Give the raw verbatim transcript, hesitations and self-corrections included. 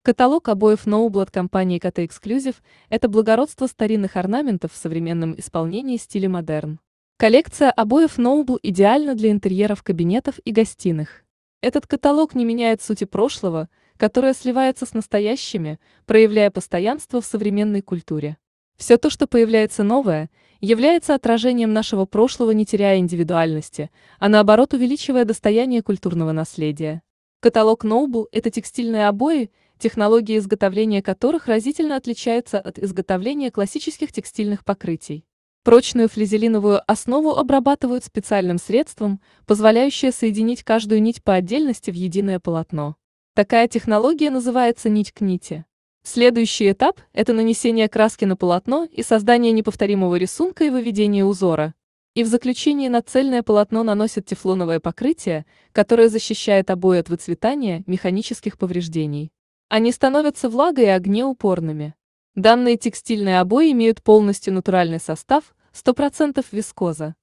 Каталог обоев Ноубл от компании Ката Exclusive– это благородство старинных орнаментов в современном исполнении стиле модерн. Коллекция обоев Ноубл идеальна для интерьеров кабинетов и гостиных. Этот каталог не меняет сути прошлого, которое сливается с настоящими, проявляя постоянство в современной культуре. Все то, что появляется новое, является отражением нашего прошлого, не теряя индивидуальности, а наоборот увеличивая достояние культурного наследия. Каталог Ноубл– это текстильные обои, технология изготовления которых разительно отличается от изготовления классических текстильных покрытий. Прочную флизелиновую основу обрабатывают специальным средством, позволяющее соединить каждую нить по отдельности в единое полотно. Такая технология называется нить к нити. Следующий этап– это нанесение краски на полотно и создание неповторимого рисунка и выведение узора. И в заключении на цельное полотно наносят тефлоновое покрытие, которое защищает обои от выцветания, механических повреждений. Они становятся влагой и огнеупорными. Данные текстильные обои имеют полностью натуральный состав, сто процентов вискоза.